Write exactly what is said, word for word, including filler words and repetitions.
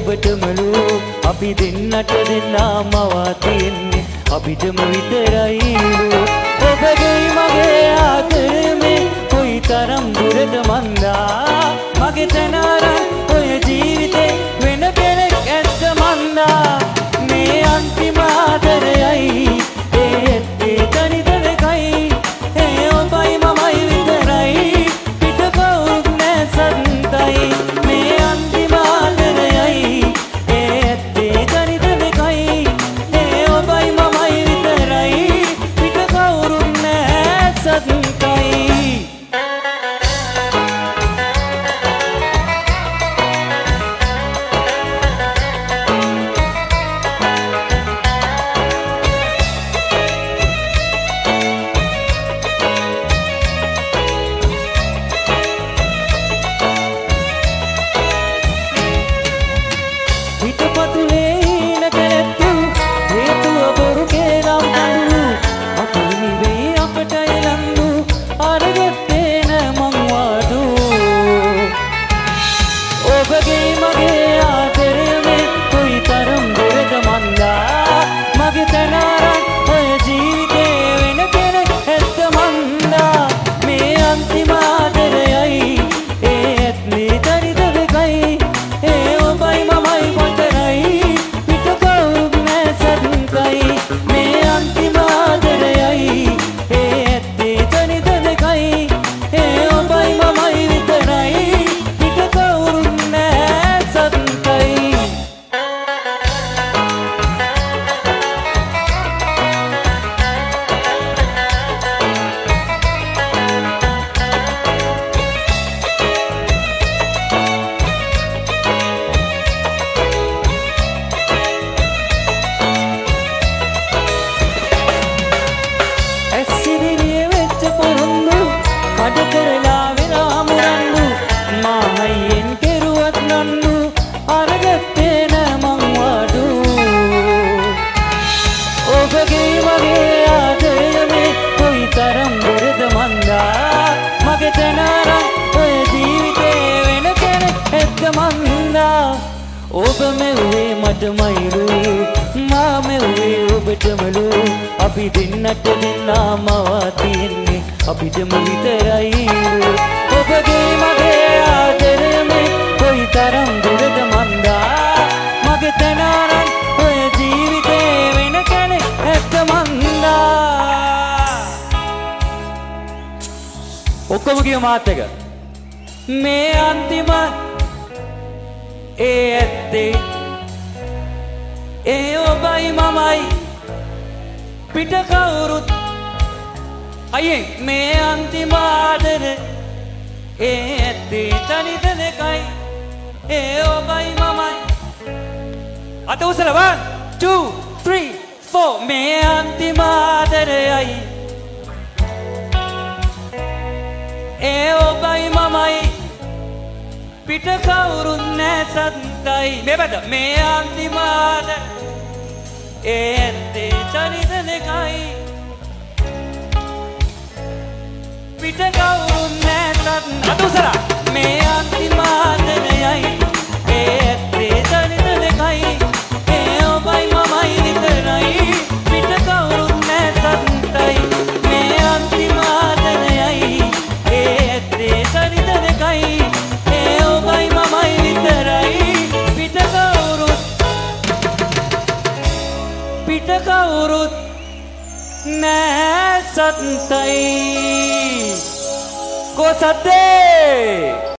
ඔබටමලු අපි දෙන්නට දෙන්නාම වාතින්නේ අපිටම විතරයිලු ඔබගේ මගේ ආදරේ කොයි තරම් දුරද මන්දා මගේ තනරන් ඔය ජීවිතේ වෙන කෙනෙක් ඇත්ත මන්දා මේ අන්තිම ආදරයයි ඒ ඒ තනිද වෙකයි ඒ ඔබයි මමයි විතරයි පිට කවුරුත් නැ සන්තයි මේ අන්තිම ආදරයයි ඒ ඒ තනිද වෙකයි ඒ ඔබයි මමයි විතරයි පිට කවුරුත් නැ සන්තයි ඔබ මෙව්වේ මටමයිලු මා මෙව්වේ ඔබටමලු අපි දෙන්නට දෙන්නාම වාතින්නේ අපිටම විතරයිලු ඔබගේ මගේ ආදරේ කොයි තරම් දුරද මන්දා මගේ තනරන් ඔය ජීවිතේ වෙන කෙනෙක් ඇත්ත මන්දා ඔක්කොම කියමු මාත් එක මේ අන්තිම ඒ ඇත්තේ ඒ ඔබයි මමයි පිට කවුරුත් අයියෙන් මේ අන්තිම ආදරේ ඒ ඇත්තේ තනිද දෙකයි ඒ ඔබයි මමයි අත උසල one two three four මේ අන්තිම ආදරයයි ඒ ඔබයි මමයි පිට කවුරුත් නැ සන්තයි මේ බඩ මේ අන්තිම ආදරේ ඒ ඇත්තේ තනිද දෙකයි පිට කවුරුත් නැ සන්තයි අත උසල මේ අන්තිම ආදරයයි ඒ ඇත්තේ තනිද දෙකයි ඒ ඔබයි මමයි විතරයි පිට කවුරුත් නැ සන්තයි මේ අන්තිම ආදරයයි ඒ ඇත්තේ තනිද දෙකයි ඒ ඔබයි මමයි විතරයි පිට කවුරුත් පිට කවුරුත් නැ සන්තයි කොසද්දේ